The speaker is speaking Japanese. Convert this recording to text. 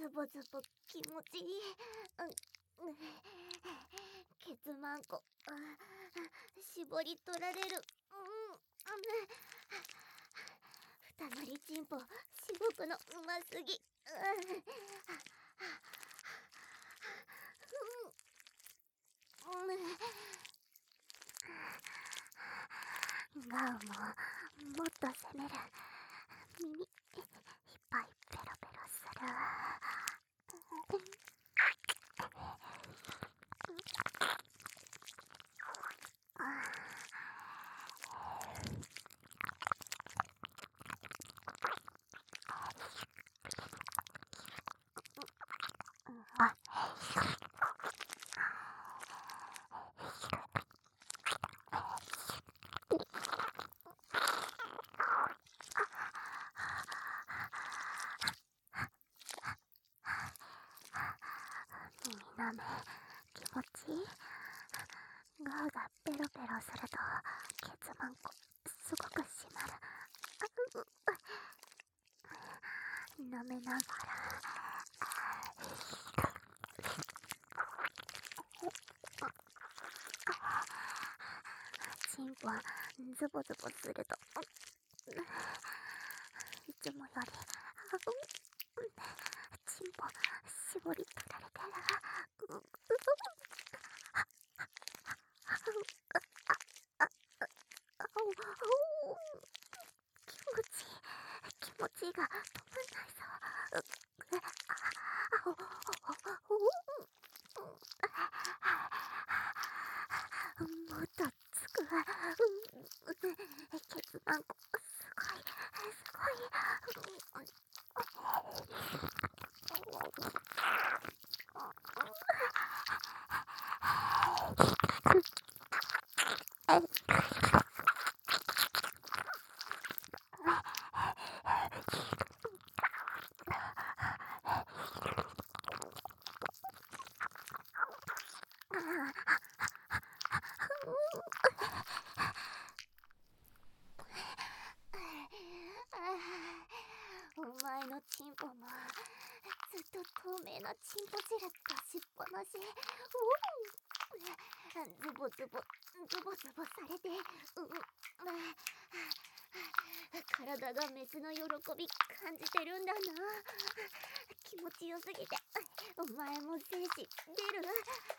ズボズボ気持ちいい。ケツマンコ絞り取られる。二のりチンポしごくのうますぎ。ガウももっと攻める。耳いっぱいペロペロする。耳なめ気持ちいい。ガウがペロペロするとケツマンコすごく締まる。舐めながらチンポズボズボするといつもよりチンポ絞り取られてる。気持ちが止まんないぞ。もっとつくわ。ケツマンコすごいすごい。お前のチンポもずっと透明なチンポ汁出しっぱなし。ズボズボズボズボされて体がメスの喜び感じてるんだな。気持ちよすぎてお前も精子出る。